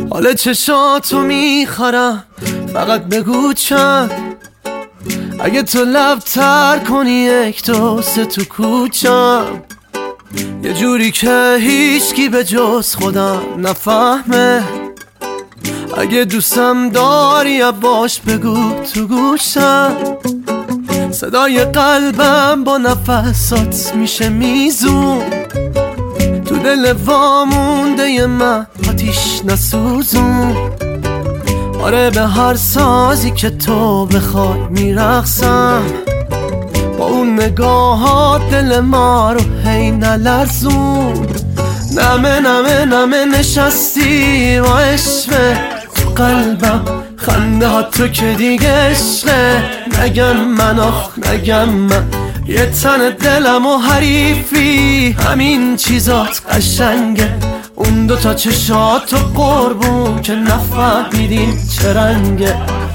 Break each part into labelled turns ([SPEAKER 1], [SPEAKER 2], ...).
[SPEAKER 1] حال چشاتو میخرم، فقط بگو چند. اگه تو لب تر کنی 1 2 3 تو کوچم، یه جوری که هیچکی به جز خودم نفهمه. اگه دوستم داری باش بگو تو گوشم، صدای قلبم با نفسات میشه میزون. تو دل وامونده من آتیش نسوزون. آره به هر سازی که تو بخوای میرقصم، با اون نگاهات دل ما رو هی نلرزون. نمه نمه نمه نشستی با عشق تو قلبم، خنده ها تو که دیگه عشقه. نگم من آخ نگم من، یه تن دلم و حریفی، همین چیزات قشنگه. اون 2 تا چشات و قربون که نفهمیدیم چه رنگه.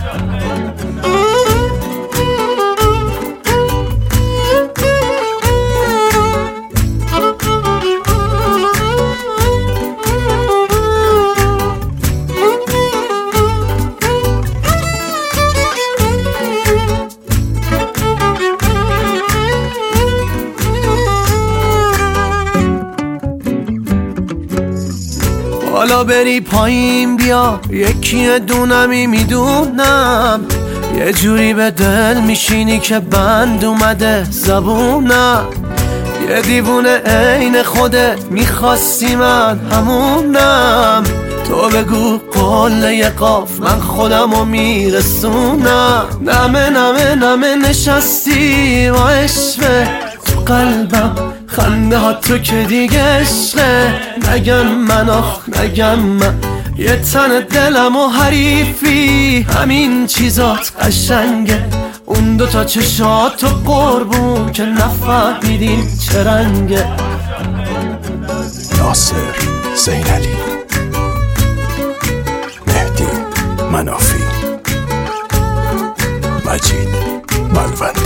[SPEAKER 1] حالا بری پایین بیا، یکی دونمی میدونم. یه جوری به دل میشینی که بند اومده زبونم. یه دیوونه عین خودت میخواستی من همونم. تو بگو قله قاف من خودمو میرسونم. نمه نمه نمه نشستی با عشق تو قلبم، خنده ها تو که دیگه عشقه. نگم من آخ نگم من، یه تن دلم و حریفی، همین چیزات قشنگه. اون 2 تا چشات و قربون که نفهمیدیم چه رنگه.
[SPEAKER 2] ناصر زینعلی، مهدی منافی، مجید ملوند.